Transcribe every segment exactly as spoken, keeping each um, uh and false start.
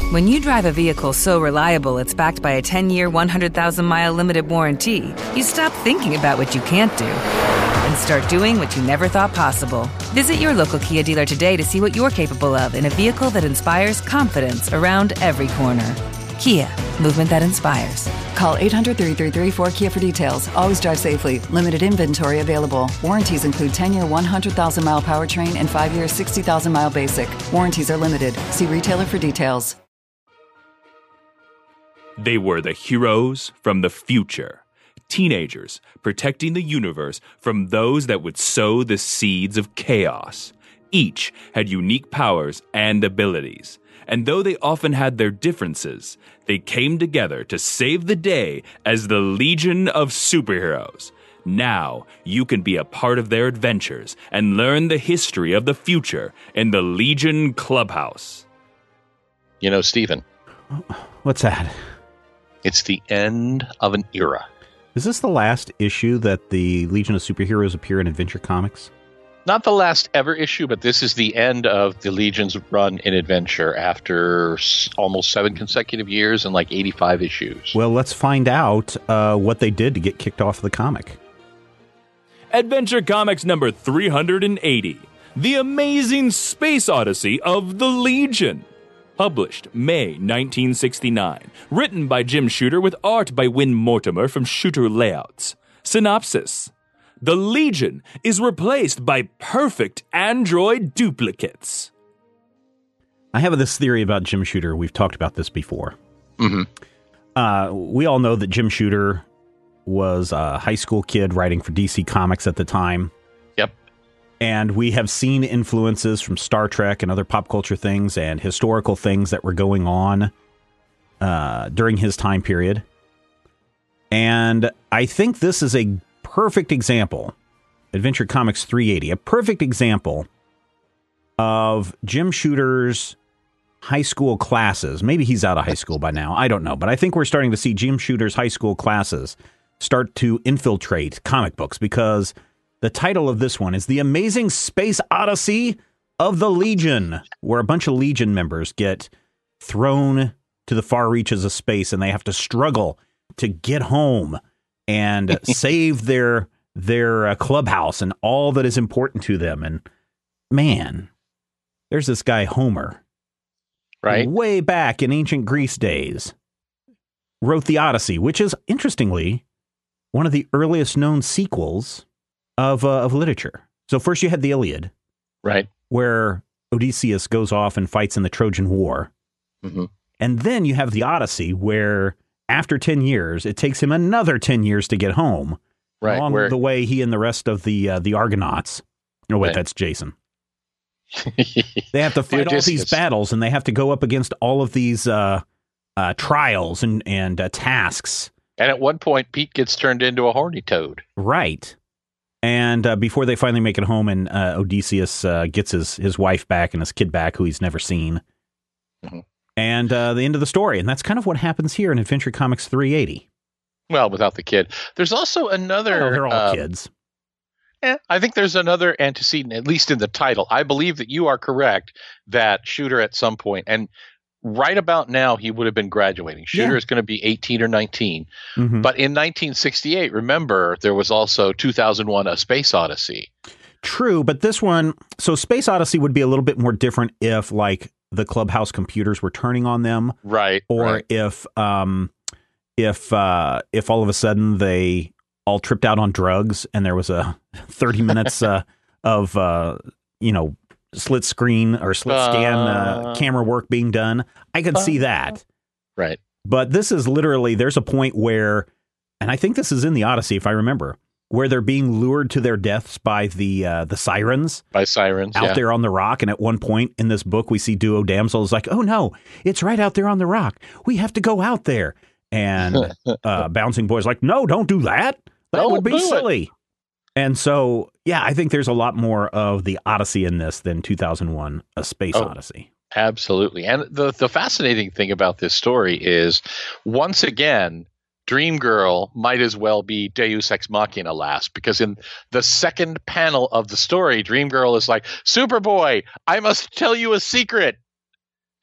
When you drive a vehicle so reliable it's backed by a ten-year, one hundred thousand mile limited warranty, you stop thinking about what you can't do and start doing what you never thought possible. Visit your local Kia dealer today to see what you're capable of in a vehicle that inspires confidence around every corner. Kia, movement that inspires. Call eight hundred, three three three, four K I A for details. Always drive safely. Limited inventory available. Warranties include ten-year, one hundred thousand mile powertrain and five-year, sixty thousand mile basic. Warranties are limited. See retailer for details. They were the heroes from the future. Teenagers protecting the universe from those that would sow the seeds of chaos. Each had unique powers and abilities. And though they often had their differences, they came together to save the day as the Legion of Superheroes. Now you can be a part of their adventures and learn the history of the future in the Legion Clubhouse. You know, Stephen. What's that? It's the end of an era. Is this the last issue that the Legion of Superheroes appear in Adventure Comics? Not the last ever issue, but this is the end of the Legion's run in Adventure after s- almost seven consecutive years and like eighty-five issues. Well, let's find out uh, what they did to get kicked off the comic. Adventure Comics number three hundred eighty, The Amazing Space Odyssey of the Legion. Published May nineteen sixty-nine. Written by Jim Shooter with art by Win Mortimer from Shooter Layouts. Synopsis. The Legion is replaced by perfect android duplicates. I have this theory about Jim Shooter. We've talked about this before. Mm-hmm. Uh, we all know that Jim Shooter was a high school kid writing for D C Comics at the time. Yep. And we have seen influences from Star Trek and other pop culture things and historical things that were going on uh, during his time period. And I think this is a perfect example, Adventure Comics three eighty, a perfect example of Jim Shooter's high school classes. Maybe he's out of high school by now. I don't know. But I think we're starting to see Jim Shooter's high school classes start to infiltrate comic books because the title of this one is The Amazing Space Odyssey of the Legion, where a bunch of Legion members get thrown to the far reaches of space and they have to struggle to get home and save their their uh, clubhouse and all that is important to them. And man, there's this guy Homer, right? Way back in ancient Greece days, wrote the Odyssey, which is interestingly one of the earliest known sequels of uh, of literature. So first you had the Iliad, right, where Odysseus goes off and fights in the Trojan War, mm-hmm. and then you have the Odyssey, where after ten years, it takes him another ten years to get home. Right. Along where, the way, he and the rest of the uh, the Argonauts. Oh, wait, right. That's Jason. They have to fight all these battles, and they have to go up against all of these uh, uh, trials and, and uh, tasks. And at one point, Pete gets turned into a horny toad. Right. And uh, before they finally make it home, and uh, Odysseus uh, gets his, his wife back and his kid back, who he's never seen. Mm-hmm. And uh, the end of the story. And that's kind of what happens here in Adventure Comics three eighty. Well, without the kid. There's also another... Oh, they're all um, kids. Eh, I think there's another antecedent, at least in the title. I believe that you are correct that Shooter at some point, and right about now, he would have been graduating. Shooter Yeah. is going to be eighteen or nineteen. Mm-hmm. But in nineteen sixty-eight, remember, there was also two thousand one, A Space Odyssey. True, but this one... So Space Odyssey would be a little bit more different if, like, the clubhouse computers were turning on them. Right. Or right. if um, if uh, if all of a sudden they all tripped out on drugs and there was a thirty minutes uh, of, uh, you know, slit screen or slit scan uh, Uh, camera work being done. I could see that. Right. But this is literally, there's a point where, and I think this is in the Odyssey, if I remember, where they're being lured to their deaths by the uh, the sirens. By sirens, out yeah. there on the rock. And at one point in this book, we see Duo Damsel is like, oh no, it's right out there on the rock. We have to go out there. And uh, Bouncing Boy's like, no, don't do that. That Don't would be do silly. it. And so, yeah, I think there's a lot more of the Odyssey in this than two thousand one, A Space Oh. Odyssey. Absolutely. And the, the fascinating thing about this story is, once again, Dream Girl might as well be Deus Ex Machina last, because in the second panel of the story, Dream Girl is like, Superboy, I must tell you a secret.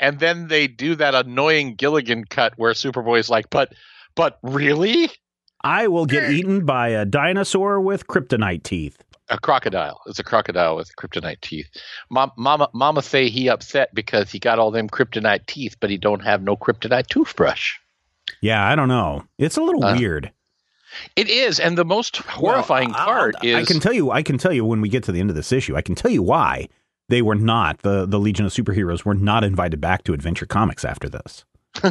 And then they do that annoying Gilligan cut where Superboy's like, but, but really? I will get eaten by a dinosaur with kryptonite teeth. A crocodile. It's a crocodile with kryptonite teeth. Mom, mama, mama say he upset because he got all them kryptonite teeth, but he don't have no kryptonite toothbrush. Yeah, I don't know. It's a little uh, weird. It is, and the most horrifying well, part I'll, is I can tell you. I can tell you when we get to the end of this issue. I can tell you why they were not the the Legion of Superheroes were not invited back to Adventure Comics after this.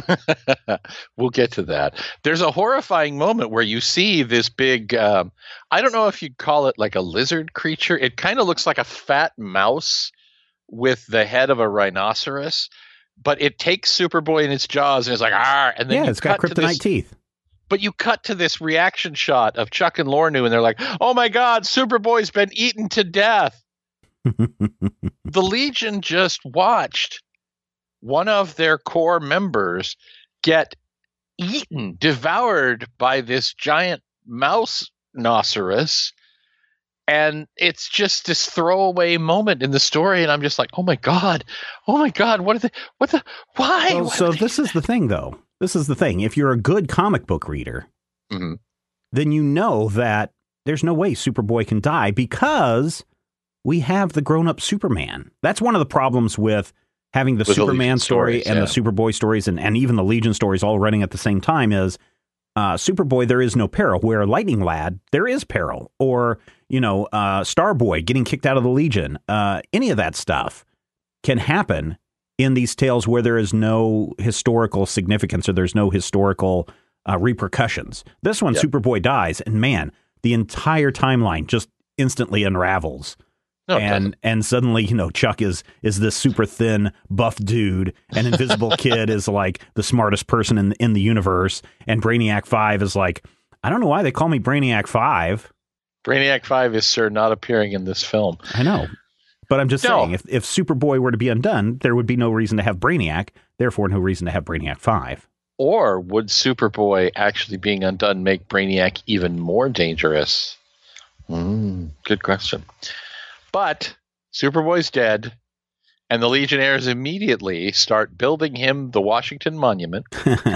We'll get to that. There's a horrifying moment where you see this big, um, I don't know if you'd call it like a lizard creature. It kind of looks like a fat mouse with the head of a rhinoceros, but it takes Superboy in its jaws and it's like, ah, and then yeah, you it's got kryptonite this, teeth. But you cut to this reaction shot of Chuck and Lornu and they're like, oh my God, Superboy's been eaten to death. The Legion just watched one of their core members get eaten, devoured by this giant mouse rhinoceros. And it's just this throwaway moment in the story. And I'm just like, oh my God, oh my God, what are the, what the, why? Well, so this is the thing, though. This is the thing. If you're a good comic book reader, mm-hmm. then you know that there's no way Superboy can die because we have the grown-up Superman. That's one of the problems with having the with Superman the story stories, and yeah. the Superboy stories and, and even the Legion stories all running at the same time is uh, Superboy, there is no peril. Where Lightning Lad, there is peril. Or, you know, uh, Starboy getting kicked out of the Legion. Uh, any of that stuff can happen in these tales where there is no historical significance or there's no historical uh, repercussions. This one, yep. Superboy dies, and man, the entire timeline just instantly unravels. No, and and suddenly, you know, Chuck is is this super thin, buff dude, and Invisible Kid is like the smartest person in in the universe, and Brainiac Five is like, I don't know why they call me Brainiac Five. Brainiac Five is, sir, not appearing in this film. I know. But I'm just no. saying, if, if Superboy were to be undone, there would be no reason to have Brainiac, therefore no reason to have Brainiac five. Or would Superboy actually being undone make Brainiac even more dangerous? Mm, good question. But Superboy's dead, and the Legionnaires immediately start building him the Washington Monument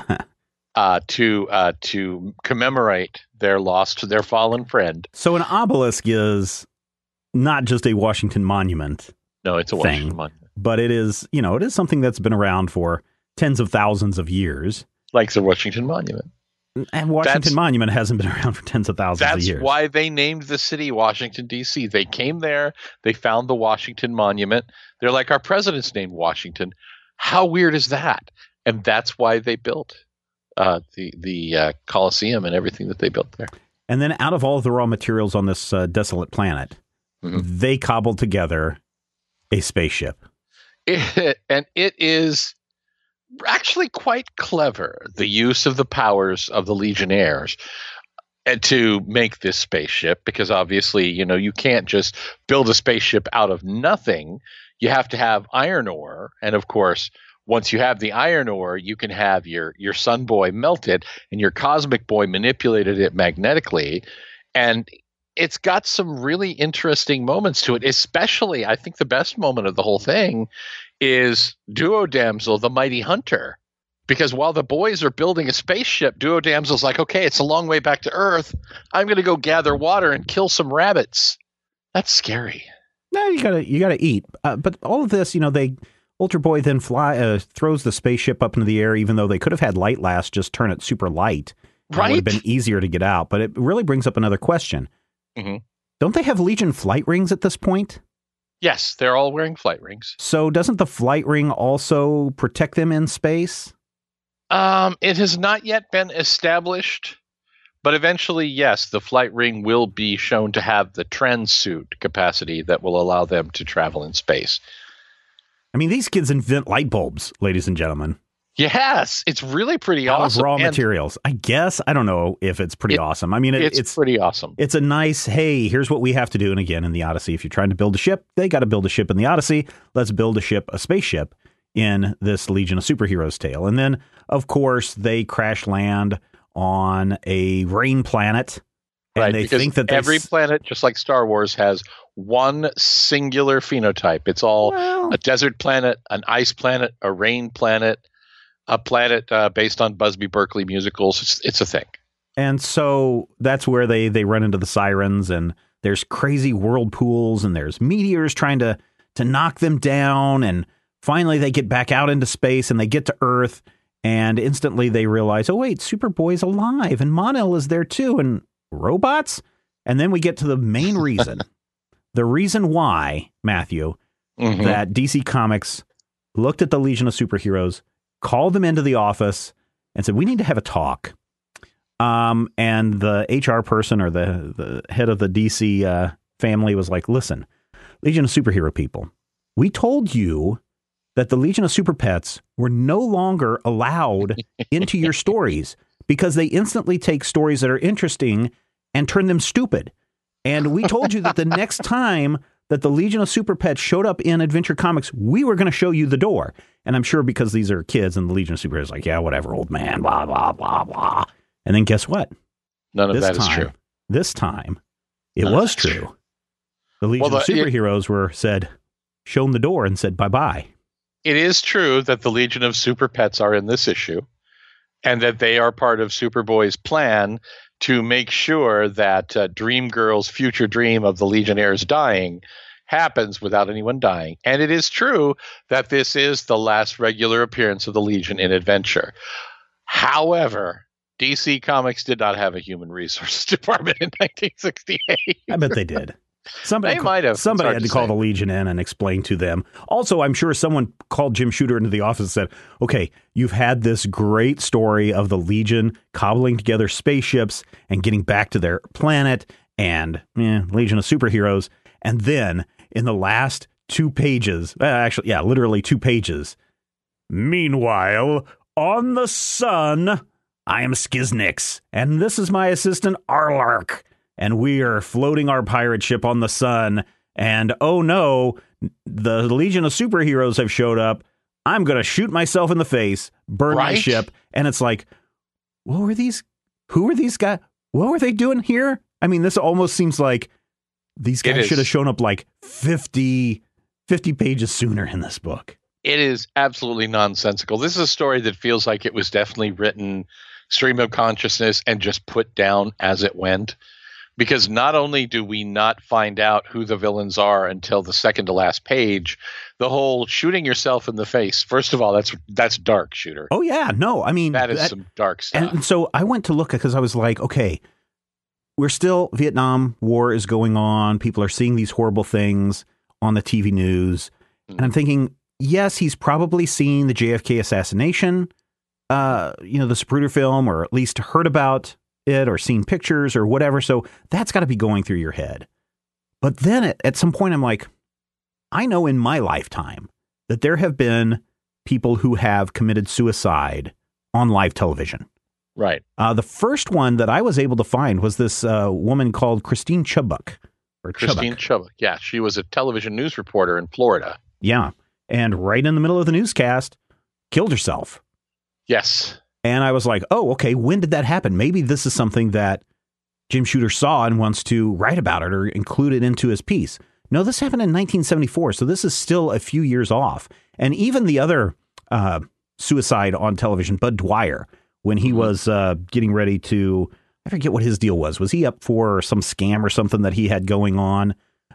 uh, to uh, to commemorate their loss to their fallen friend. So an obelisk is not just a Washington Monument. No, it's a thing, Washington Monument. But it is, you know, it is something that's been around for tens of thousands of years. Like the Washington Monument. And Washington that's, Monument hasn't been around for tens of thousands of years. That's why they named the city Washington, D C. They came there. They found the Washington Monument. They're like, our president's named Washington. How weird is that? And that's why they built uh, the, the uh, Coliseum and everything that they built there. And then out of all of the raw materials on this uh, desolate planet, mm-hmm. they cobbled together a spaceship. It, and it is actually quite clever, the use of the powers of the Legionnaires and to make this spaceship, because obviously, you know, you can't just build a spaceship out of nothing. You have to have iron ore. And of course, once you have the iron ore, you can have your, your Sun Boy melted and your Cosmic Boy manipulated it magnetically. And it's got some really interesting moments to it, especially I think the best moment of the whole thing is Duo Damsel, the Mighty Hunter. Because while the boys are building a spaceship, Duo Damsel's like, okay, it's a long way back to Earth. I'm going to go gather water and kill some rabbits. That's scary. No, you gotta you gotta eat. Uh, but all of this, you know, they Ultra Boy then fly uh, throws the spaceship up into the air, even though they could have had Light Last just turn it super light. Right. It would have been easier to get out. But it really brings up another question. Mm-hmm. Don't they have Legion flight rings at this point? Yes, they're all wearing flight rings. So doesn't the flight ring also protect them in space? Um, it has not yet been established, but eventually, yes, the flight ring will be shown to have the transsuit capacity that will allow them to travel in space. I mean, these kids invent light bulbs, ladies and gentlemen. Yes, it's really pretty Out awesome. Of raw and materials. I guess. I don't know if it's pretty it, awesome. I mean, it, it's, it's pretty awesome. It's a nice, hey, here's what we have to do. And again, in the Odyssey, if you're trying to build a ship, they got to build a ship in the Odyssey. Let's build a ship, a spaceship in this Legion of Superheroes tale. And then, of course, they crash land on a rain planet. And right, they because think that they every s- planet, just like Star Wars, has one singular phenotype. It's all Well- a desert planet, an ice planet, a rain planet, a planet uh, based on Busby Berkeley musicals. It's, it's a thing. And so that's where they, they run into the sirens, and there's crazy whirlpools, and there's meteors trying to, to knock them down. And finally they get back out into space, and they get to Earth, and instantly they realize, oh, wait, Superboy's alive, and Mon-El is there too, and robots. And then we get to the main reason, the reason why, Matthew, Mhm. that D C Comics looked at the Legion of Superheroes, called them into the office, and said, we need to have a talk. Um, and the H R person, or the, the head of the D C uh, family, was like, listen, Legion of Superhero people, we told you that the Legion of Super Pets were no longer allowed into your stories because they instantly take stories that are interesting and turn them stupid. And we told you that the next time that the Legion of Super Pets showed up in Adventure Comics, we were going to show you the door. And I'm sure because these are kids, and the Legion of Superheroes like, yeah, whatever, old man, blah, blah, blah, blah. And then guess what? None of This that is time, true. This time, it None of was that's true. true. The Legion Well, of the- it- Superheroes were said, shown the door and said bye-bye. It is true that the Legion of Super Pets are in this issue, and that they are part of Superboy's plan to make sure that uh, Dream Girl's future dream of the Legionnaires dying happens without anyone dying. And it is true that this is the last regular appearance of the Legion in Adventure. However, D C Comics did not have a human resources department in nineteen sixty-eight. I bet they did. Somebody, They might have. It's somebody hard had to to call say. the Legion in and explain to them. Also, I'm sure someone called Jim Shooter into the office and said, okay, you've had this great story of the Legion cobbling together spaceships and getting back to their planet and eh, Legion of Superheroes. And then in the last two pages, uh, actually, yeah, literally two pages. Meanwhile, on the sun, I am Skiznix, and this is my assistant Arlark. And we are floating our pirate ship on the sun. And oh no, the Legion of Superheroes have showed up. I'm going to shoot myself in the face, burn my Right? ship. And it's like, what were these? Who were these guys? What were they doing here? I mean, this almost seems like these It guys is. should have shown up like fifty, fifty pages sooner in this book. It is absolutely nonsensical. This is a story that feels like it was definitely written stream of consciousness and just put down as it went. Because not only do we not find out who the villains are until the second to last page, the whole shooting yourself in the face. First of all, that's that's dark, Shooter. Oh, yeah. No, I mean, that is that- some dark stuff. And so I went to look because I was like, okay, we're still, Vietnam War is going on. People are seeing these horrible things on the T V news. And I'm thinking, yes, he's probably seen the J F K assassination, uh, you know, the Zapruder film, or at least heard about it or seen pictures or whatever. So that's got to be going through your head. But then at, at some point, I'm like, I know in my lifetime that there have been people who have committed suicide on live television. Right. Uh, the first one that I was able to find was this uh, woman called Christine Chubbuck. Or Christine Chubbuck. Chubbuck. Yeah, she was a television news reporter in Florida. Yeah. And right in the middle of the newscast, killed herself. Yes. And I was like, oh, okay, when did that happen? Maybe this is something that Jim Shooter saw and wants to write about it or include it into his piece. No, this happened in nineteen seventy-four, so this is still a few years off. And even the other uh, suicide on television, Bud Dwyer, when he Mm-hmm. was uh, getting ready to, I forget what his deal was. Was he up for some scam or something that he had going on?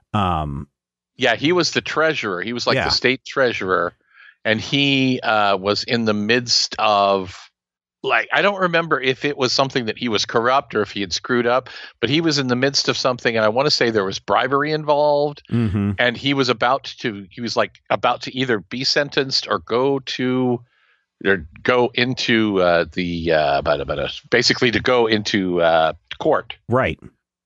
Um, Yeah, he was the treasurer. He was like Yeah. the state treasurer. And he uh, was in the midst of, like, I don't remember if it was something that he was corrupt or if he had screwed up, but he was in the midst of something. And I want to say there was bribery involved. mhm. And he was about to, he was like about to either be sentenced or go to, or go into uh, the, uh, but, but, basically to go into uh, court. Right.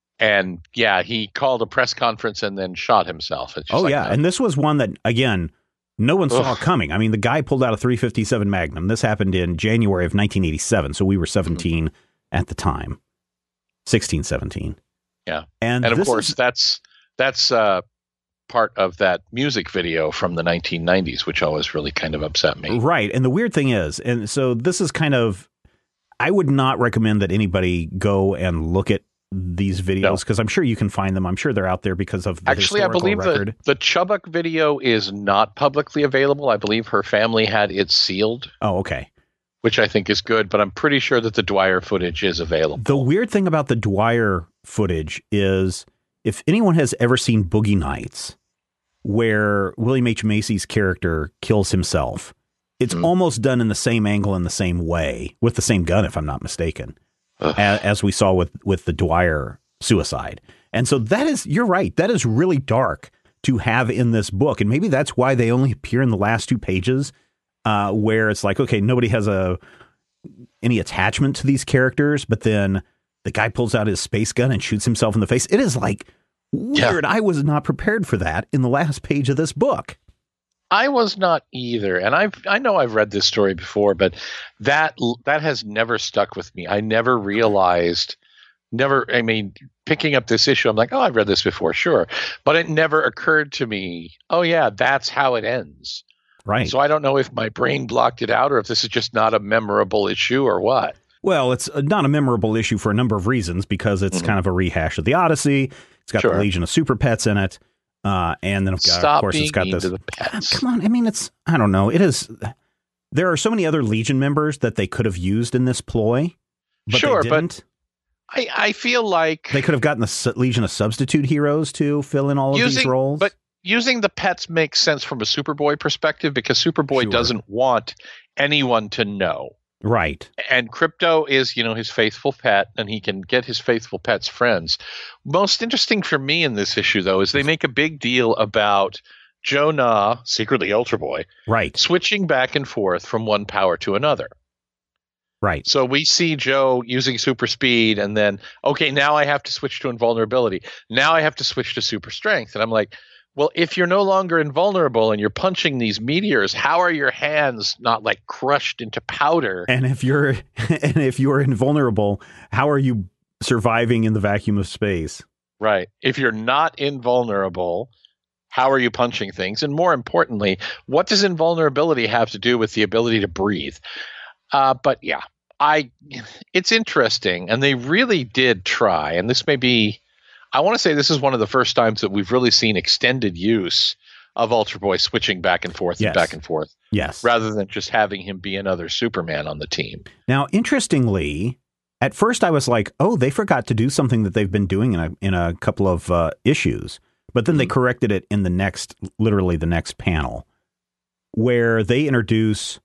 And yeah, he called a press conference and then shot himself. It's just Oh, like, yeah. no. And this was one that, again, no one saw Ugh. coming. I mean, the guy pulled out a three fifty-seven Magnum. This happened in January of nineteen eighty-seven. So we were seventeen at the time, sixteen, seventeen. Yeah. And, And of this course, is- that's that's uh, part of that music video from the nineteen nineties, which always really kind of upset me. right. And the weird thing is, and so this is kind of, I would not recommend that anybody go and look at these videos? Because no. I'm sure you can find them. I'm sure they're out there because of the Actually, I believe record. the, the Chubbuck video is not publicly available. I believe her family had it sealed. Oh, okay. Which I think is good, but I'm pretty sure that the Dwyer footage is available. The weird thing about the Dwyer footage is if anyone has ever seen Boogie Nights, where William H. Macy's character kills himself, it's mm. almost done in the same angle in the same way, with the same gun, if I'm not mistaken, as, as we saw with, with the Dwyer suicide. And so that is, you're right, that is really dark to have in this book. And maybe that's why they only appear in the last two pages, uh, where it's like, okay, nobody has a any attachment to these characters, but then the guy pulls out his space gun and shoots himself in the face. It is like weird. Yeah. I was not prepared for that in the last page of this book. I was not either, and I've I know I've read this story before, but that that has never stuck with me. I never realized, never. I mean, picking up this issue, I'm like, oh, I've read this before, sure, but it never occurred to me. Oh, yeah, that's how it ends. Right. So I don't know if my brain blocked it out, or if this is just not a memorable issue, or what. Well, it's not a memorable issue for a number of reasons, because it's mm-hmm. kind of a rehash of the Odyssey. It's got sure. the Legion of Super Pets in it. Uh, and then, of, Stop of course, it's got being this. mean to the pets. Come on. I mean, it's, I don't know. It is. There are so many other Legion members that they could have used in this ploy. But sure, they didn't. but I, I feel like they could have gotten the Legion of Substitute Heroes to fill in all of using, these roles. But using the pets makes sense from a Superboy perspective, because Superboy sure. doesn't want anyone to know. Right. And Crypto is, you know, his faithful pet, and he can get his faithful pet's friends. Most interesting for me in this issue, though, is they make a big deal about Joe-Na, secretly Ultra Boy, right, switching back and forth from one power to another. Right. So we see Joe using super speed, and then, okay, now I have to switch to invulnerability. Now I have to switch to super strength. And I'm like, well, if you're no longer invulnerable and you're punching these meteors, how are your hands not like crushed into powder? And if you're and if you're invulnerable, how are you surviving in the vacuum of space? Right. If you're not invulnerable, how are you punching things? And more importantly, what does invulnerability have to do with the ability to breathe? Uh, but yeah, I it's interesting, and they really did try. And this may be. I want to say this is one of the first times that we've really seen extended use of Ultra Boy switching back and forth yes. and back and forth. Yes. Rather than just having him be another Superman on the team. Now, interestingly, at first I was like, oh, they forgot to do something that they've been doing in a, in a couple of uh, issues. But then mm-hmm. they corrected it in the next, literally the next panel, where they introduce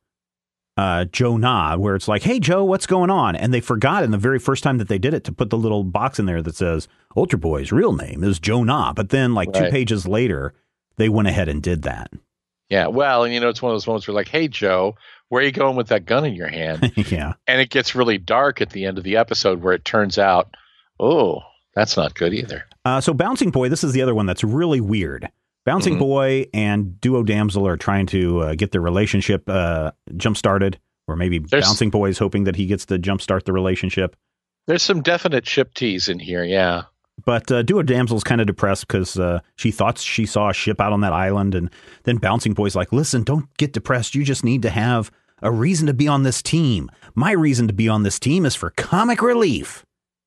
uh, Joe-Na, where it's like, hey, Joe, what's going on? And they forgot in the very first time that they did it to put the little box in there that says Ultra Boy's real name is Joe-Na. But then like right. two pages later, they went ahead and did that. Yeah. Well, and you know, it's one of those moments where like, hey, Joe, where are you going with that gun in your hand? Yeah. And it gets really dark at the end of the episode where it turns out, oh, that's not good either. Uh, so Bouncing Boy, this is the other one that's really weird. Bouncing mm-hmm. Boy and Duo Damsel are trying to uh, get their relationship uh, jump-started, or maybe there's, Bouncing Boy is hoping that he gets to jump-start the relationship. There's some definite ship tease in here, yeah. But uh, Duo Damsel's kind of depressed because uh, she thought she saw a ship out on that island, and then Bouncing Boy's like, listen, don't get depressed. You just need to have a reason to be on this team. My reason to be on this team is for comic relief.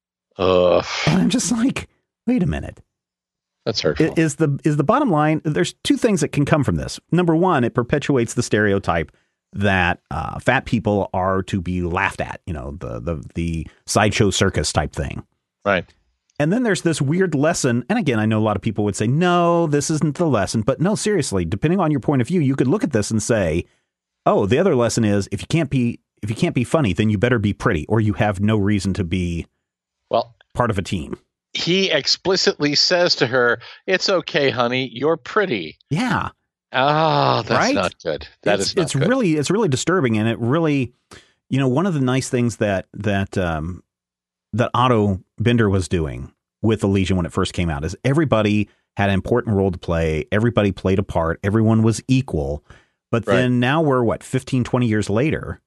Ugh. And I'm just like, wait a minute. That's hurtful. Is the is the bottom line? There's two things that can come from this. Number one, it perpetuates the stereotype that uh, fat people are to be laughed at. You know, the the the sideshow circus type thing. Right. And then there's this weird lesson. And again, I know a lot of people would say, no, this isn't the lesson. But no, seriously, depending on your point of view, you could look at this and say, oh, the other lesson is if you can't be if you can't be funny, then you better be pretty, or you have no reason to be well part of a team. He explicitly says to her, it's okay, honey, you're pretty. Yeah. Ah, oh, that's right? not good. That it's, is not it's good. really it's really disturbing, and it really, you know, one of the nice things that that um, that Otto Bender was doing with the Legion when it first came out is everybody had an important role to play. Everybody played a part. Everyone was equal. But right. then now we're what fifteen, twenty years later.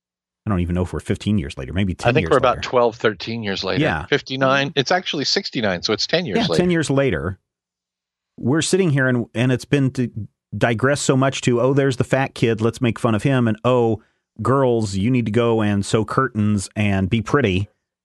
I don't even know if we're fifteen years later, maybe ten years later. I think we're later. about twelve, thirteen years later. Yeah. fifty-nine. It's actually sixty-nine, so it's ten years yeah, later. ten years later. We're sitting here and and it's been to digress so much to, oh, there's the fat kid, let's make fun of him. And oh, girls, you need to go and sew curtains and be pretty.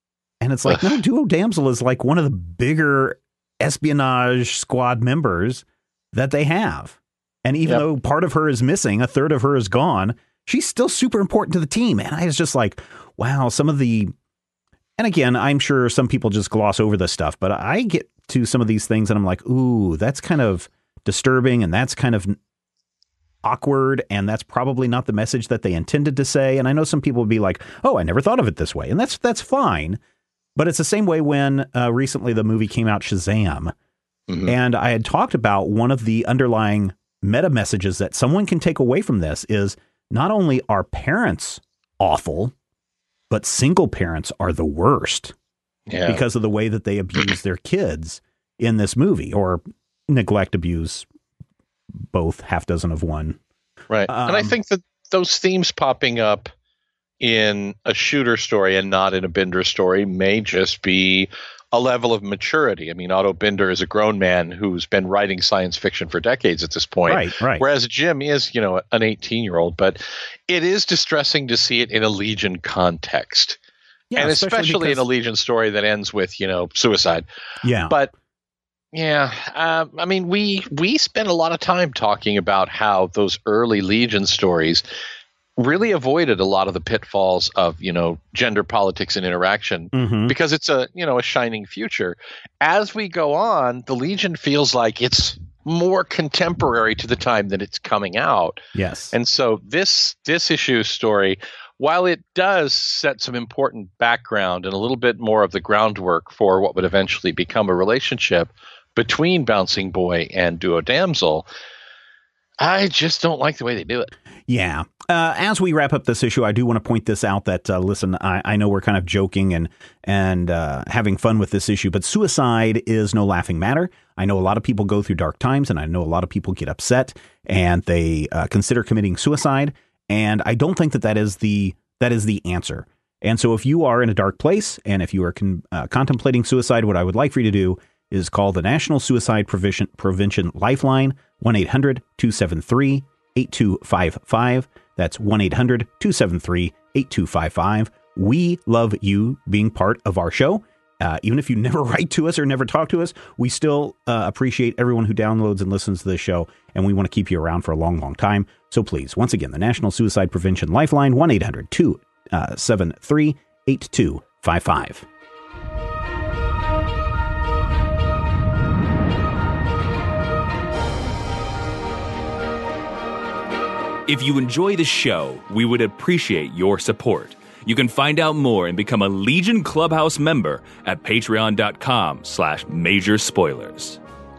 And it's like, no, Duo Damsel is like one of the bigger espionage squad members that they have. And even yep. though part of her is missing, a third of her is gone, she's still super important to the team. And I was just like, wow, some of the, and again, I'm sure some people just gloss over this stuff, but I get to some of these things and I'm like, ooh, that's kind of disturbing and that's kind of awkward. And that's probably not the message that they intended to say. And I know some people would be like, oh, I never thought of it this way. And that's, that's fine. But it's the same way when uh, recently the movie came out, Shazam. Mm-hmm. And I had talked about one of the underlying meta messages that someone can take away from this is not only are parents awful, but single parents are the worst yeah. because of the way that they abuse their kids in this movie, or neglect, abuse, both, half dozen of one. Right. Um, and I think that those themes popping up in a shooter story and not in a Binder story may just be a level of maturity. I mean, Otto Binder is a grown man who's been writing science fiction for decades at this point. Right, right. Whereas Jim is, you know, an eighteen-year-old. But it is distressing to see it in a Legion context. Yeah, and especially, especially because, in a Legion story that ends with, you know, suicide. Yeah. But, yeah, uh, I mean, we we spent a lot of time talking about how those early Legion stories really avoided a lot of the pitfalls of, you know, gender politics and interaction mm-hmm. because it's a, you know, a shining future. As we go on, the Legion feels like it's more contemporary to the time that it's coming out. Yes. And so this this issue story, while it does set some important background and a little bit more of the groundwork for what would eventually become a relationship between Bouncing Boy and Duo Damsel, I just don't like the way they do it. Yeah. Uh, as we wrap up this issue, I do want to point this out that, uh, listen, I, I know we're kind of joking and and uh, having fun with this issue, but suicide is no laughing matter. I know a lot of people go through dark times, and I know a lot of people get upset and they uh, consider committing suicide. And I don't think that that is the that is the answer. And so if you are in a dark place and if you are con- uh, contemplating suicide, what I would like for you to do is call the National Suicide Prevention, Prevention Lifeline, one eight hundred two seven three eight two five five. That's one eight hundred two seven three eight two five five. We love you being part of our show. Uh, even if you never write to us or never talk to us, we still uh, appreciate everyone who downloads and listens to this show, and we want to keep you around for a long, long time. So please, once again, the National Suicide Prevention Lifeline, one eight hundred two seven three eight two five five. If you enjoy the show, we would appreciate your support. You can find out more and become a Legion Clubhouse member at patreon.com slash major spoilers.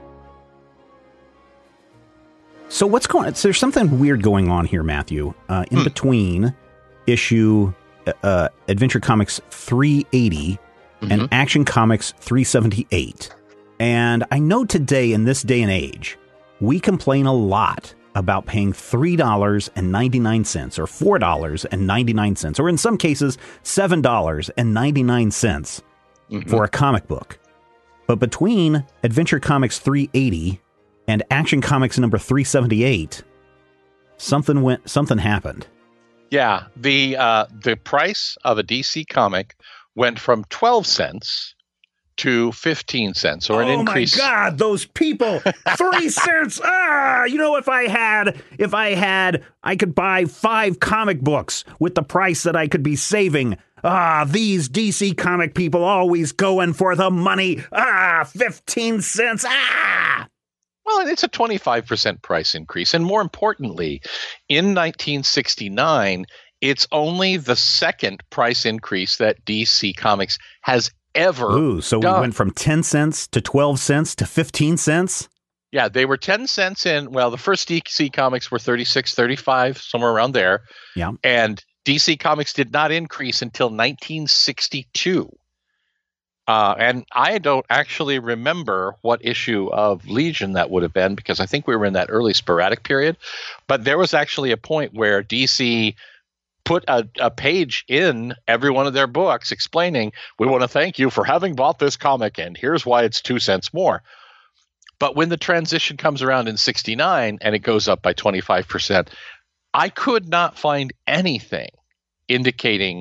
So what's going on? There's something weird going on here, Matthew, uh, in hmm. between issue uh, Adventure Comics three eighty mm-hmm. and Action Comics three seventy-eight. And I know today, in this day and age, we complain a lot about paying three dollars and ninety-nine cents or four dollars and ninety-nine cents, or in some cases, seven dollars and ninety-nine cents mm-hmm. for a comic book. But between Adventure Comics three eighty and Action Comics number three seventy-eight, something went, something happened. Yeah, the uh, the price of a D C comic went from twelve cents to fifteen cents, or an oh increase. Oh my God, those people! Three cents! Ah, you know, if I had, if I had, I could buy five comic books with the price that I could be saving. Ah, these D C comic people always going for the money. Ah, fifteen cents. Ah! Well, it's a twenty-five percent price increase. And more importantly, in nineteen sixty-nine, it's only the second price increase that D C Comics has ever Ooh, so done. We went from ten cents to twelve cents to fifteen cents? Yeah, they were ten cents in, well, the first D C Comics were thirty-six, thirty-five, somewhere around there. Yeah. And D C Comics did not increase until nineteen sixty-two. Uh, and I don't actually remember what issue of Legion that would have been, because I think we were in that early sporadic period. But there was actually a point where D C put a, a page in every one of their books explaining, we want to thank you for having bought this comic, and here's why it's two cents more. But when the transition comes around in sixty-nine and it goes up by twenty-five percent, I could not find anything indicating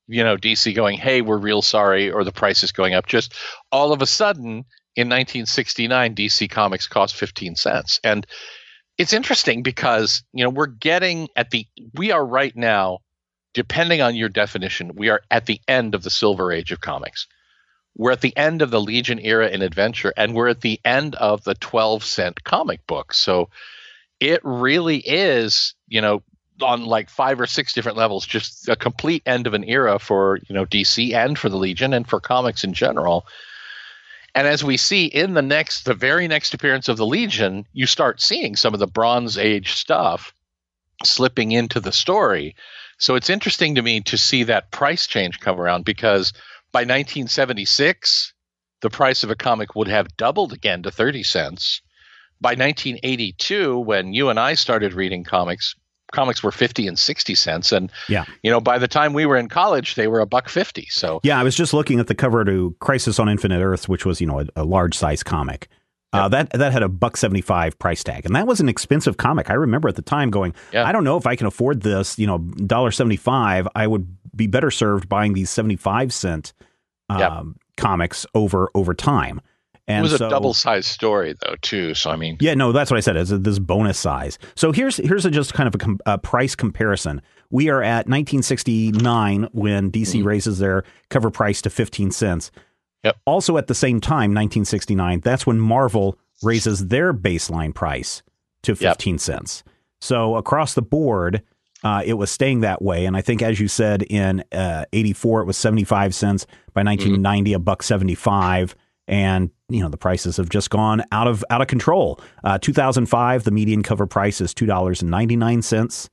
you know, D C going, hey, we're real sorry, or the price is going up. Just all of a sudden in nineteen sixty-nine, D C Comics cost fifteen cents. And it's interesting because, you know, we're getting at the, we are right now, depending on your definition, we are at the end of the Silver Age of comics. We're at the end of the Legion era in adventure, and we're at the end of the twelve cent comic book. So it really is, you know, on like five or six different levels, just a complete end of an era for, you know, D C and for the Legion and for comics in general. And as we see in the next, the very next appearance of the Legion, you start seeing some of the Bronze Age stuff slipping into the story. So it's interesting to me to see that price change come around, because by nineteen seventy-six, the price of a comic would have doubled again to thirty cents. By nineteen eighty-two, when you and I started reading comics, comics were fifty and sixty cents. And, yeah. you know, by the time we were in college, they were a buck fifty. So, yeah, I was just looking at the cover to Crisis on Infinite Earths, which was, you know, a, a large size comic. Yep. Uh, that that had a buck seventy-five price tag, and that was an expensive comic. I remember at the time going, yeah. I don't know if I can afford this. You know, one dollar seventy-five. I would be better served buying these seventy-five cent um, yep. comics over over time. And it was so, a double-sized story, though, too. So, I mean... Yeah, no, that's what I said. It's this bonus size. So here's here's a, just kind of a, com- a price comparison. We are at nineteen sixty-nine when D C mm-hmm. raises their cover price to fifteen cents. Yep. Also at the same time, nineteen sixty-nine, that's when Marvel raises their baseline price to fifteen yep. cents. So across the board, uh, it was staying that way. And I think, as you said, in uh, eighty-four, it was seventy-five cents. By nineteen ninety, mm-hmm. a buck seventy-five. And, you know, the prices have just gone out of out of control. Uh, two thousand five, the median cover price is two dollars and ninety-nine cents.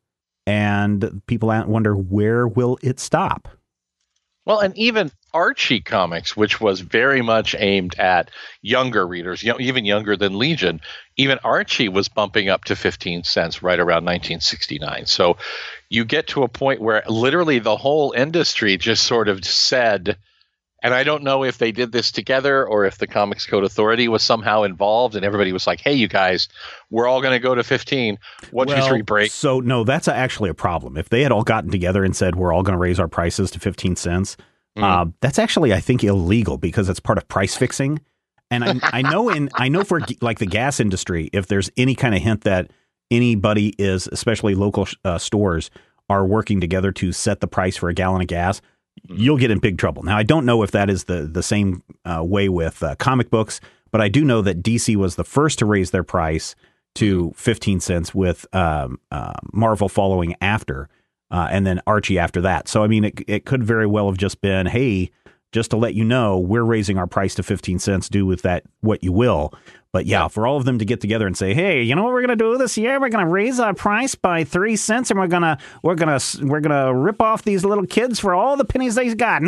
And people wonder, where will it stop? Well, and even Archie Comics, which was very much aimed at younger readers, you know, even younger than Legion, even Archie was bumping up to fifteen cents right around nineteen sixty-nine. So you get to a point where literally the whole industry just sort of said, and I don't know if they did this together or if the Comics Code Authority was somehow involved, and everybody was like, hey, you guys, we're all going to go to fifteen. One, well, two, three, break. So, no, that's actually a problem. If they had all gotten together and said, we're all going to raise our prices to fifteen cents, mm-hmm. uh, that's actually, I think, illegal because it's part of price fixing. And I, I know in I know for like the gas industry, if there's any kind of hint that anybody is, especially local uh, stores, are working together to set the price for a gallon of gas, you'll get in big trouble. Now, I don't know if that is the, the same uh, way with uh, comic books, but I do know that D C was the first to raise their price to fifteen cents, with um, uh, Marvel following after, uh, and then Archie after that. So, I mean, it, it could very well have just been, hey, just to let you know, we're raising our price to fifteen cents, do with that what you will. But yeah, for all of them to get together and say, "Hey, you know what we're going to do this year? We're going to raise our price by three cents, and we're gonna we're gonna we're gonna rip off these little kids for all the pennies they've got."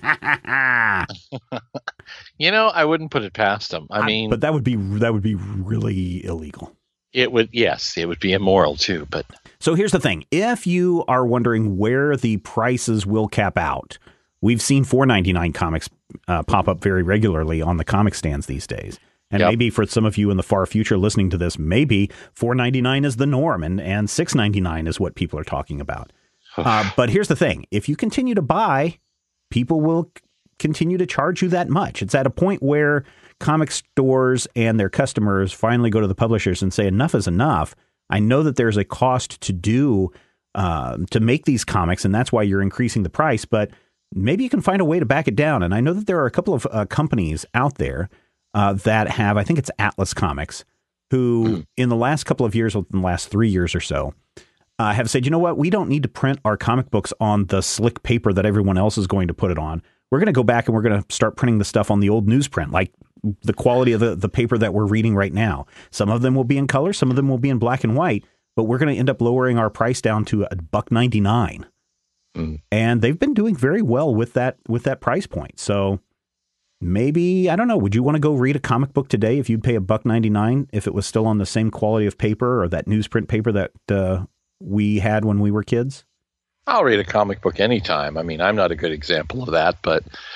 You know, I wouldn't put it past them. I mean, I, but that would be that would be really illegal. It would, yes, it would be immoral too. But so here's the thing: if you are wondering where the prices will cap out, we've seen four ninety-nine comics uh, pop up very regularly on the comic stands these days. And yep. maybe for some of you in the far future listening to this, maybe four ninety-nine is the norm and, and six ninety-nine is what people are talking about. uh, but here's the thing. If you continue to buy, people will c- continue to charge you that much. It's at a point where comic stores and their customers finally go to the publishers and say, enough is enough. I know that there's a cost to do uh, to make these comics, and that's why you're increasing the price. But maybe you can find a way to back it down. And I know that there are a couple of uh, companies out there Uh, that have, I think it's Atlas Comics, who mm. in the last couple of years, in the last three years or so, uh, have said, you know what, we don't need to print our comic books on the slick paper that everyone else is going to put it on. We're going to go back and we're going to start printing the stuff on the old newsprint, like the quality of the, the paper that we're reading right now. Some of them will be in color, some of them will be in black and white, but we're going to end up lowering our price down to a buck ninety-nine. Mm. And they've been doing very well with that, with that price point. So maybe, I don't know, would you want to go read a comic book today if you'd pay a buck ninety-nine if it was still on the same quality of paper or that newsprint paper that uh, we had when we were kids? I'll read a comic book anytime. I mean, I'm not a good example of that, but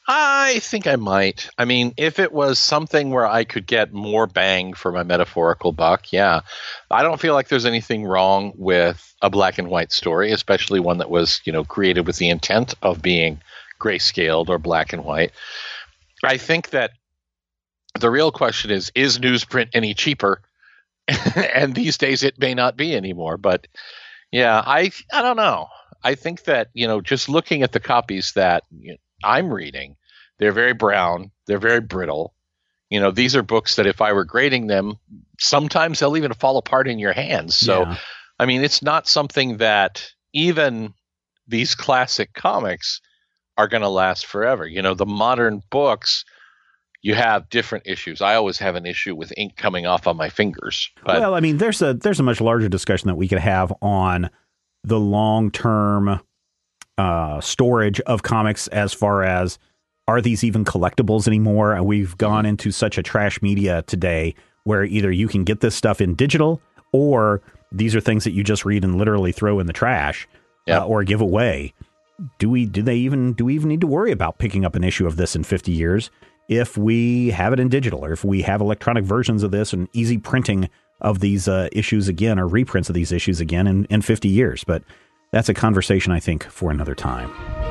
I think I might. I mean, if it was something where I could get more bang for my metaphorical buck, yeah. I don't feel like there's anything wrong with a black and white story, especially one that was, you know, created with the intent of being grayscaled or black and white. I think that the real question is, is newsprint any cheaper? And these days it may not be anymore. But yeah, I I don't know. I think that, you know, just looking at the copies that you know, I'm reading, they're very brown. They're very brittle. You know, these are books that if I were grading them, sometimes they'll even fall apart in your hands. So, Yeah. I mean, it's not something that even these classic comics are going to last forever. You know, the modern books, you have different issues. I always have an issue with ink coming off on my fingers. But Well, I mean, there's a there's a much larger discussion that we could have on the long-term uh, storage of comics as far as, are these even collectibles anymore? And we've gone into such a trash media today where either you can get this stuff in digital or these are things that you just read and literally throw in the trash Yeah. uh, or give away. Do we do they even do we even need to worry about picking up an issue of this in fifty years if we have it in digital, or if we have electronic versions of this and easy printing of these uh, issues again, or reprints of these issues again in, in fifty years? But that's a conversation, I think, for another time.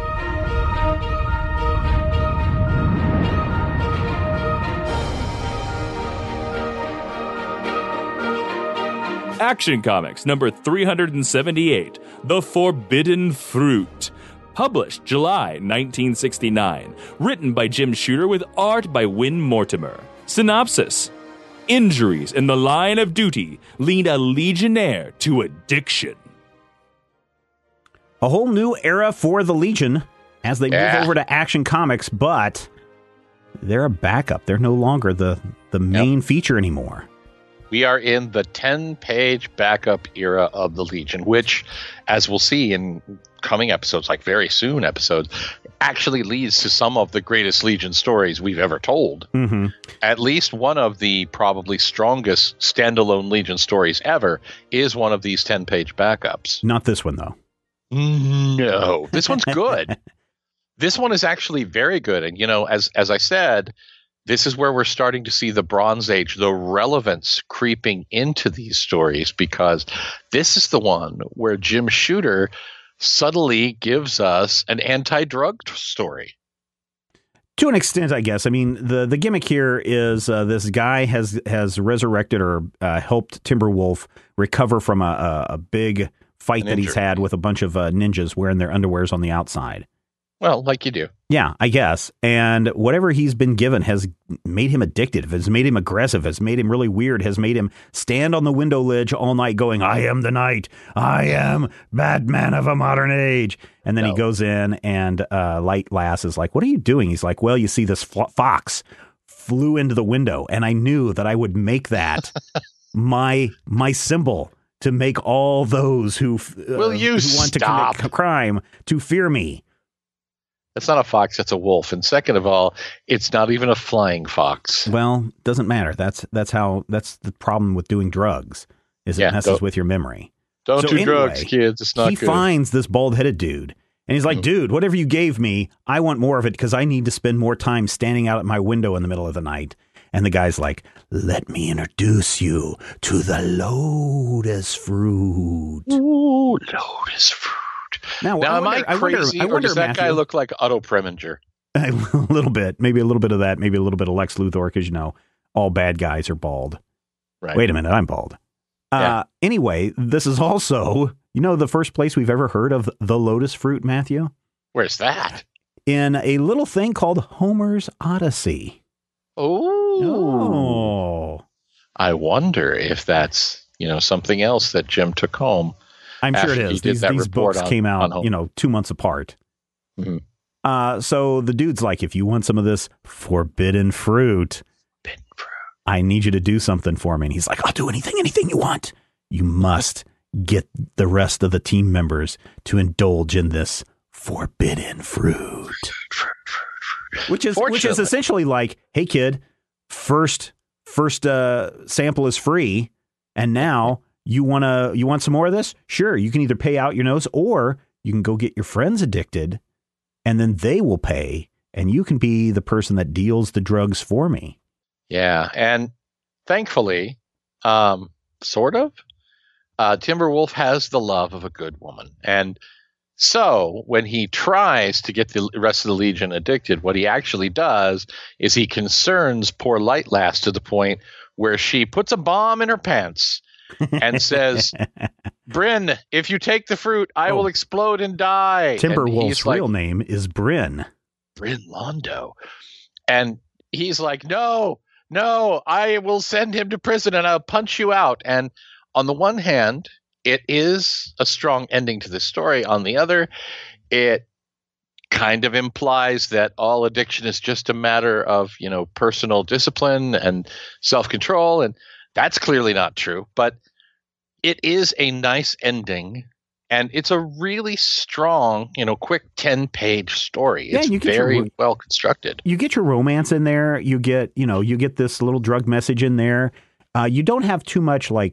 Action Comics number three hundred seventy-eight, The Forbidden Fruit. Published July nineteen sixty-nine. Written by Jim Shooter with art by Win Mortimer. Synopsis. Injuries in the line of duty lead a Legionnaire to addiction. A whole new era for the Legion as they Yeah. move over to Action Comics, but they're a backup. They're no longer the, the main feature anymore. we are in the ten-page backup era of the Legion, which, as we'll see in coming episodes, like very soon episodes, actually leads to some of the greatest Legion stories we've ever told. Mm-hmm. At least one of the probably strongest standalone Legion stories ever is one of these ten-page backups. Not this one, though. No, this one's good. This one is actually very good. And, you know, as as I said, this is where we're starting to see the Bronze Age, the relevance creeping into these stories, because this is the one where Jim Shooter subtly gives us an anti-drug story. To an extent, I guess. I mean, the, the gimmick here is uh, this guy has has resurrected or uh, helped Timberwolf recover from a, a, a big fight An that he's injury. had with a bunch of uh, ninjas wearing their underwears on the outside. Well, like you do. Yeah, I guess. And whatever he's been given has made him addicted, has made him aggressive, has made him really weird, has made him stand on the window ledge all night going, I am the night. I am Batman of a modern age. And then No. he goes in and uh, Light Lass is like, what are you doing? He's like, well, you see, this flo- fox flew into the window and I knew that I would make that my my symbol to make all those who, uh, Will you who want stop? to commit crime to fear me. It's not a fox, it's a wolf. And second of all, it's not even a flying fox. Well, doesn't matter. That's that's how that's the problem with doing drugs, is it Yeah, messes don't- with your memory. Don't So do anyway, drugs, kids. It's not he good. finds this bald-headed dude, and he's like, Mhm. dude, whatever you gave me, I want more of it because I need to spend more time standing out at my window in the middle of the night. And the guy's like, let me introduce you to the lotus fruit. Ooh, lotus fruit. Now, Now, I am wonder- I I wonder- crazy, I or wonder, does that guy Matthew- look like Otto Preminger? A little bit, maybe a little bit of that, maybe a little bit of Lex Luthor, because, you know, all bad guys are bald. Right. Wait a minute, I'm bald. Yeah. Uh, anyway, this is also, you know, the first place we've ever heard of the lotus fruit, Matthew? Where's that? In a little thing called Homer's Odyssey. Oh. Oh. I wonder if that's, you know, something else that Jim took home. I'm sure it After he is. did These, that these report books on- came on out, Homer. you know, two months apart. Mhm. Uh, so the dude's like, if you want some of this forbidden fruit, Forbidden fruit. I need you to do something for me. And he's like, I'll do anything, anything you want. You must get the rest of the team members to indulge in this forbidden fruit. Which is which is Fortunately- essentially like, hey kid, first first uh, sample is free, and now you wanna you want some more of this? Sure, you can either pay out your nose or you can go get your friends addicted, and then they will pay, and you can be the person that deals the drugs for me. Yeah, and thankfully, um, sort of, uh, Timberwolf has the love of a good woman. And so when he tries to get the rest of the Legion addicted, what he actually does is he concerns poor Lightlass to the point where she puts a bomb in her pants and says, Bryn, if you take the fruit, I oh. will explode and die. Timberwolf's and real like, name is Bryn. Bryn Londo. And he's like, no, no, I will send him to prison and I'll punch you out. And on the one hand, it is a strong ending to the story. On the other, it kind of implies that all addiction is just a matter of, you know, personal discipline and self-control. And that's clearly not true. But it is a nice ending. And it's a really strong, you know, quick ten-page story. Yeah, it's you get very your, well constructed. You get your romance in there. You get, you know, you get this little drug message in there. Uh, you don't have too much like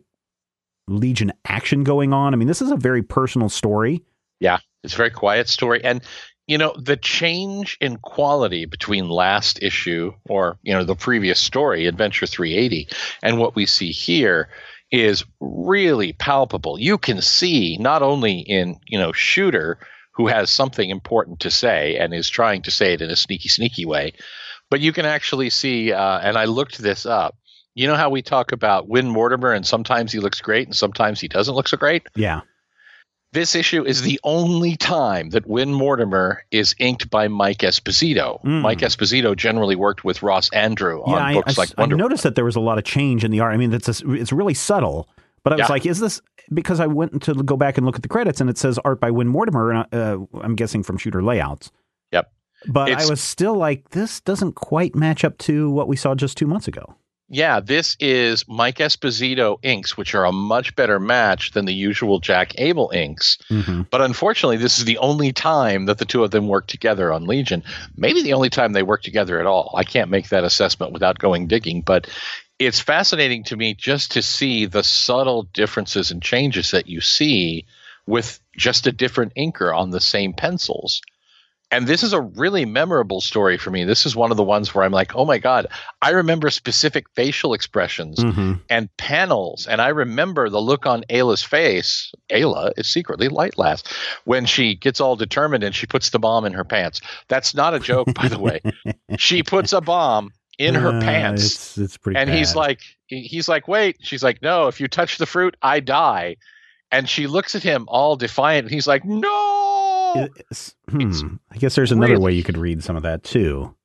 Legion action going on. I mean, this is a very personal story. Yeah, it's a very quiet story. And, you know, the change in quality between last issue or, you know, the previous story, Adventure three eighty, and what we see here is really palpable. You can see not only in, you know, Shooter, who has something important to say and is trying to say it in a sneaky, sneaky way, but you can actually see, uh, and I looked this up, you know how we talk about Win Mortimer and sometimes he looks great and sometimes he doesn't look so great? Yeah. This issue is the only time that Win Mortimer is inked by Mike Esposito. Mm. Mike Esposito generally worked with Ross Andrew on yeah, books I, like Wonder I noticed that there was a lot of change in the art. I mean, it's a, it's really subtle, but I was yeah. like, is this because I went to go back and look at the credits and it says art by Win Mortimer, uh, I'm guessing from Shooter Layouts. Yep. But it's, I was still like, this doesn't quite match up to what we saw just two months ago. Yeah, this is Mike Esposito inks, which are a much better match than the usual Jack Abel inks. Mm-hmm. But unfortunately, this is the only time that the two of them work together on Legion. Maybe the only time they work together at all. I can't make that assessment without going digging. But it's fascinating to me just to see the subtle differences and changes that you see with just a different inker on the same pencils. And this is a really memorable story for me. This is one of the ones where I'm like, oh my God, I remember specific facial expressions mm-hmm. and panels. And I remember the look on Ayla's face. Ayla is secretly Lightlass when she gets all determined and she puts the bomb in her pants. That's not a joke, by the way. She puts a bomb in her uh, pants. It's, it's pretty and bad. he's like, he's like, wait. She's like, no, if you touch the fruit, I die. And she looks at him all defiant. And he's like, no. It's, hmm, it's I guess there's another really, way you could read some of that too.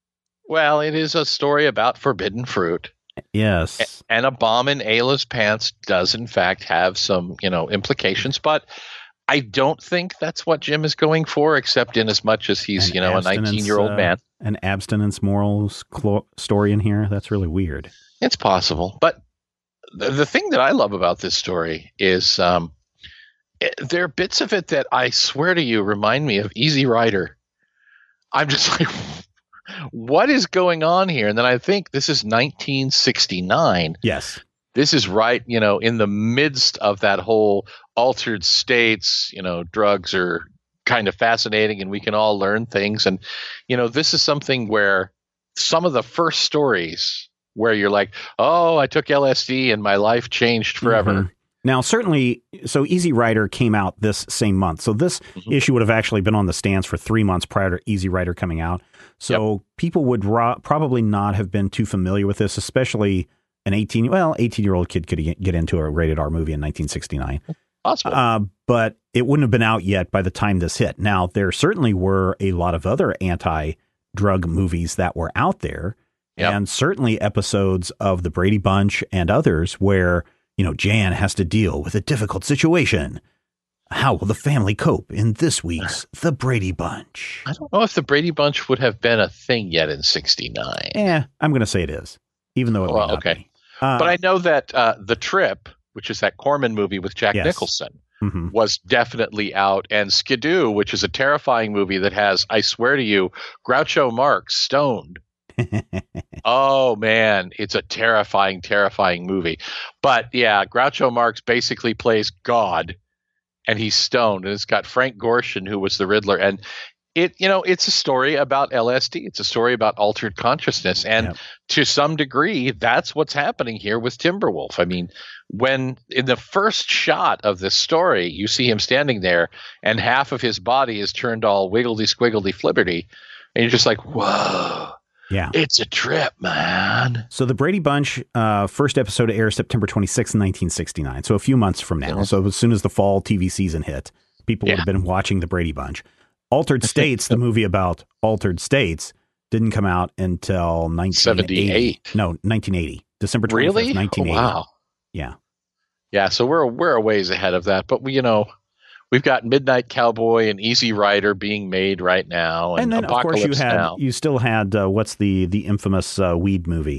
Well, it is a story about forbidden fruit. Yes. A- and a bomb in Ayla's pants does in fact have some, you know, implications, but I don't think that's what Jim is going for, except in as much as he's, an you know, a nineteen-year-old uh, man. An abstinence morals cl- story in here. That's really weird. It's possible. But the, the thing that I love about this story is um, it, there are bits of it that I swear to you remind me of Easy Rider. I'm just like, what is going on here? And then I think this is nineteen sixty-nine. Yes. This is right, you know, in the midst of that whole altered states, you know, drugs are kind of fascinating and we can all learn things. And, you know, this is something where some of the first stories where you're like, oh, I took L S D and my life changed forever. Mm-hmm. Now, certainly, so Easy Rider came out this same month. So this mm-hmm. issue would have actually been on the stands for three months prior to Easy Rider coming out. So yep. people would ro- probably not have been too familiar with this, especially an eighteen, well, eighteen-year-old kid could get into a rated R movie in nineteen sixty-nine. Possible. Uh, but it wouldn't have been out yet by the time this hit. Now, there certainly were a lot of other anti-drug movies that were out there, yep. and certainly episodes of The Brady Bunch and others where, you know, Jan has to deal with a difficult situation. How will the family cope in this week's The Brady Bunch? I don't know if The Brady Bunch would have been a thing yet in sixty-nine. Yeah, I'm going to say it is, even though it well, may not okay. be. Uh, but I know that uh, The Trip, which is that Corman movie with Jack yes. Nicholson, mm-hmm. was definitely out. And Skidoo, which is a terrifying movie that has, I swear to you, Groucho Marx stoned. Oh, man, it's a terrifying, terrifying movie. But yeah, Groucho Marx basically plays God and he's stoned. And it's got Frank Gorshin, who was the Riddler. And it, you know, it's a story about L S D. It's a story about altered consciousness. And Yep. to some degree, that's what's happening here with Timberwolf. I mean, when in the first shot of this story, you see him standing there and half of his body is turned all wiggledy squiggledy flibberty. And you're just like, whoa, Yeah. it's a trip, man. So the Brady Bunch uh, first episode airs September twenty-sixth, nineteen sixty-nine. So a few months from now. Yeah. So as soon as the fall T V season hit, people Yeah. would have been watching the Brady Bunch. Altered States, the movie about altered states, didn't come out until nineteen eighty. seventy-eight. No, nineteen eighty. December twenty-fifth, Really? nineteen eighty. Oh, wow. Yeah. Yeah, so we're we're a ways ahead of that, but we, you know, we've got Midnight Cowboy and Easy Rider being made right now, and, And then, Apocalypse of course, you had Now. you still had uh, what's the the infamous uh, weed movie?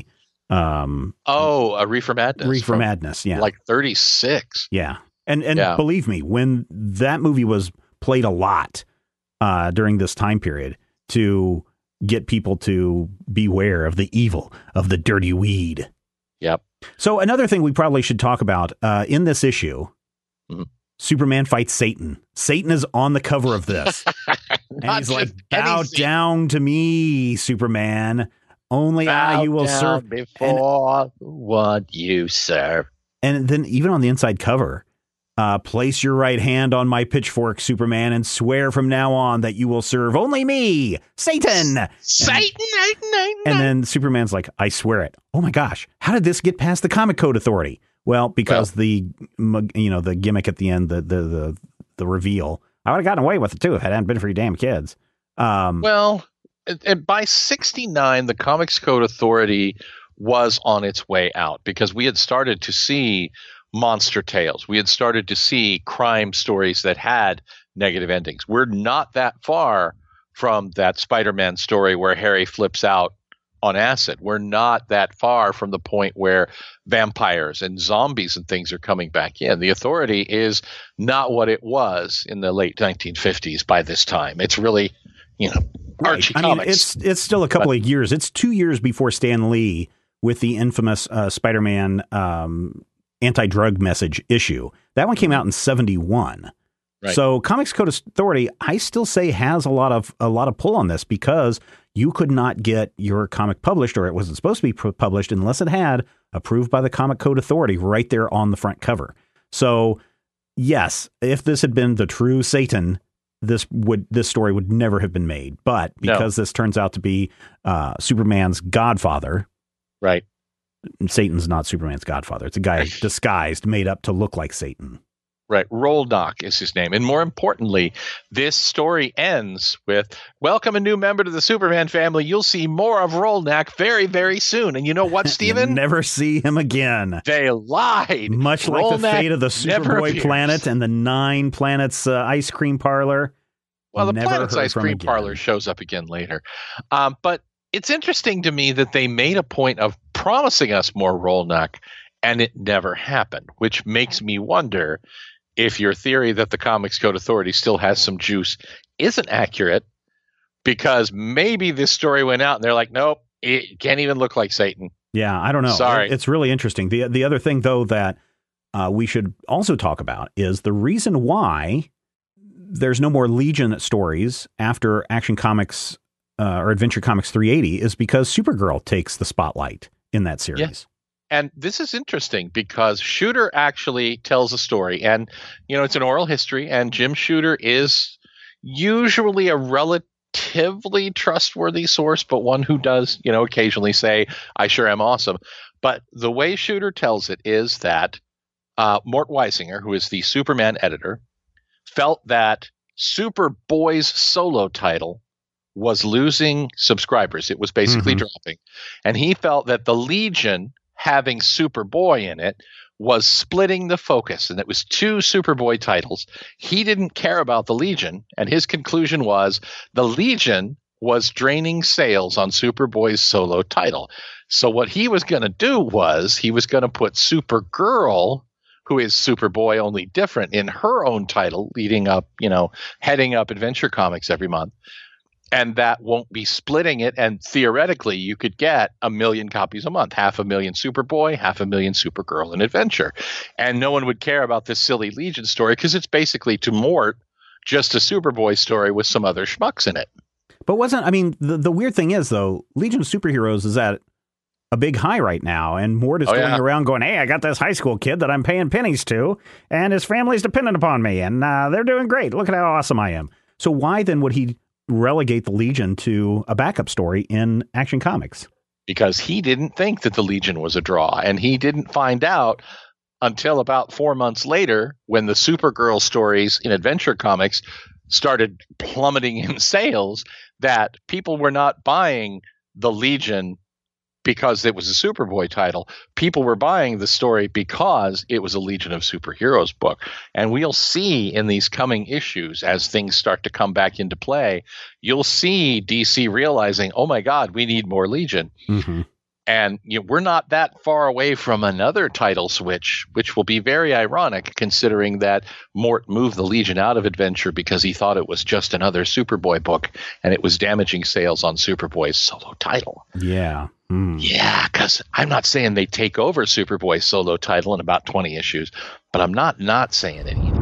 Um, Oh, a Reefer Madness. Reefer from, Madness. Yeah, like thirty-six. yeah. And and Yeah. believe me, when that movie was played a lot uh, during this time period to get people to beware of the evil of the dirty weed. Yep. So another thing we probably should talk about uh, in this issue. Mhm. Superman fights Satan. Satan is on the cover of this. And Not he's like, just bow anything. down to me, Superman. Only I Bow you will down serve. before what you serve. And then even on the inside cover, uh, place your right hand on my pitchfork, Superman, and swear from now on that you will serve only me, Satan. Satan, And then Superman's like, I swear it. Oh my gosh. How did this get past the Comic Code Authority? Well, because Well- the, you know, the gimmick at the end, the, the, the, the reveal, I would have gotten away with it too if it hadn't been for you damn kids. Um, Well, and- and by sixty-nine, the Comics Code Authority was on its way out because we had started to see monster tales. We had started to see crime stories that had negative endings. We're not that far from that Spider-Man story where Harry flips out on acid. We're not that far from the point where vampires and zombies and things are coming back in. The Authority is not what it was in the late nineteen fifties by this time. It's really, you know, Archie I mean, Comics. it's it's still a couple of years. It's two years before Stan Lee with the infamous uh, Spider-Man um, anti-drug message issue. That one came out in seventy-one. Right. So Comics Code Authority, I still say, has a lot of a lot of pull on this because you could not get your comic published, or it wasn't supposed to be pu- published unless it had approved by the Comic Code Authority right there on the front cover. So yes, if this had been the true Satan, this would this story would never have been made. But because this turns out to be uh, Superman's godfather, right. Satan's not Superman's godfather. It's a guy disguised, made up to look like Satan. Right. Roldock is his name. And more importantly, this story ends with, welcome a new member to the Superman family. You'll see more of Roldock very, very soon. And you know what, You Stephen? never see him again. They lied. Much like the Roldock fate of the never Superboy appears. planet and the Nine Planets uh, ice cream parlor. Well, the Never Planet's heard Ice from Cream again. Parlor shows up again later. Um, but it's interesting to me that they made a point of promising us more Roldock, and it never happened, which makes me wonder if your theory that the Comics Code Authority still has some juice isn't accurate, because maybe this story went out and they're like, nope, it can't even look like Satan. Yeah, I don't know. Sorry. It- It's really interesting. The the other thing, though, that uh, we should also talk about is the reason why there's no more Legion stories after Action Comics uh, or Adventure Comics three eighty is because Supergirl takes the spotlight in that series. Yeah. And this is interesting because Shooter actually tells a story, and, you know, it's an oral history, and Jim Shooter is usually a relatively trustworthy source, but one who does, you know, occasionally say, I sure am awesome. But the way Shooter tells it is that uh, Mort Weisinger, who is the Superman editor, felt that Superboy's solo title was losing subscribers. It was basically Mhm. dropping. And he felt that the Legion having Superboy in it was splitting the focus, and it was two Superboy titles. He didn't care about the Legion, and his conclusion was the Legion was draining sales on Superboy's solo title. So what he was going to do was he was going to put Supergirl, who is Superboy only different, in her own title, leading up, you know, heading up Adventure Comics every month. And that won't be splitting it. And theoretically, you could get a million copies a month, half a million Superboy, half a million Supergirl and Adventure. And no one would care about this silly Legion story because it's basically to Mort just a Superboy story with some other schmucks in it. But wasn't, I mean, the, the weird thing is, though, Legion of Superheroes is at a big high right now, and Mort is oh, going yeah. around going, hey, I got this high school kid that I'm paying pennies to, and his family's dependent upon me, and uh, they're doing great. Look at how awesome I am. So why then would he relegate the Legion to a backup story in Action Comics? Because he didn't think that the Legion was a draw, and he didn't find out until about four months later when the Supergirl stories in Adventure Comics started plummeting in sales that people were not buying the Legion because it was a Superboy title. People were buying the story because it was a Legion of Superheroes book. And we'll see in these coming issues, as things start to come back into play, you'll see D C realizing, oh my God, we need more Legion. Mm-hmm. And you know, we're not that far away from another title switch, which will be very ironic considering that Mort moved the Legion out of Adventure because he thought it was just another Superboy book and it was damaging sales on Superboy's solo title. Yeah. Mm. Yeah, because I'm not saying they take over Superboy's solo title in about twenty issues, but I'm not not saying it either.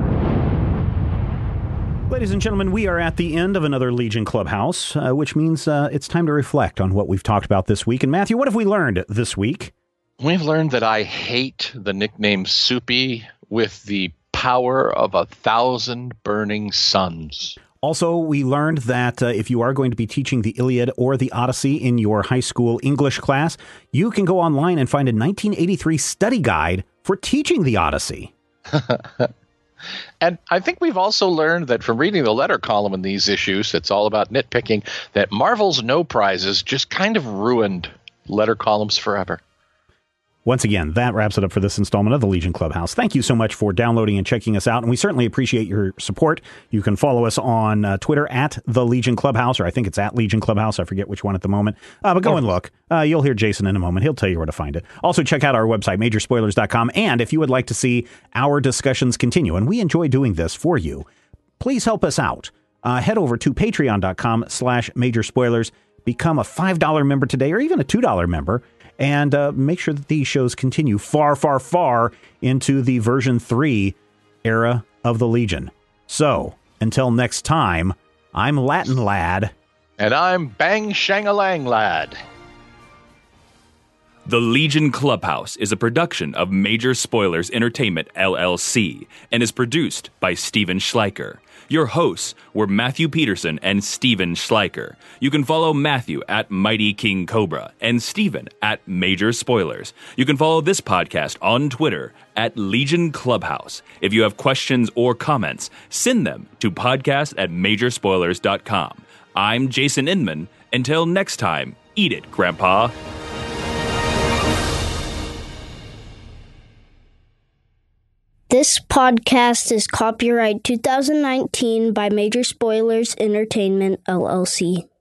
Ladies and gentlemen, we are at the end of another Legion Clubhouse, uh, which means uh, it's time to reflect on what we've talked about this week. And Matthew, what have we learned this week? We've learned that I hate the nickname Soupy with the power of a thousand burning suns. Also, we learned that uh, if you are going to be teaching the Iliad or the Odyssey in your high school English class, you can go online and find a nineteen eighty-three study guide for teaching the Odyssey. And I think we've also learned that from reading the letter column in these issues, it's all about nitpicking, that Marvel's no prizes just kind of ruined letter columns forever. Once again, that wraps it up for this installment of the Legion Clubhouse. Thank you so much for downloading and checking us out, and we certainly appreciate your support. You can follow us on uh, Twitter at the Legion Clubhouse, or I think it's at Legion Clubhouse. I forget which one at the moment. Uh, but go oh. and look. Uh, you'll hear Jason in a moment. He'll tell you where to find it. Also, check out our website, major spoilers dot com, and if you would like to see our discussions continue, and we enjoy doing this for you, please help us out. Uh, head over to patreon dot com slash major spoilers. Become a five dollar member today, or even a two dollar member. And uh, make sure that these shows continue far, far, far into the version three era of the Legion. So, until next time, I'm Latin Lad. And I'm Bang Shang-a-Lang Lad. The Legion Clubhouse is a production of Major Spoilers Entertainment, L L C, and is produced by Steven Schleicher. Your hosts were Matthew Peterson and Steven Schleicher. You can follow Matthew at Mighty King Cobra and Steven at Major Spoilers. You can follow this podcast on Twitter at Legion Clubhouse. If you have questions or comments, send them to podcast at major spoilers dot com. I'm Jason Inman. Until next time, eat it, Grandpa. This podcast is copyright two thousand nineteen by Major Spoilers Entertainment, L L C.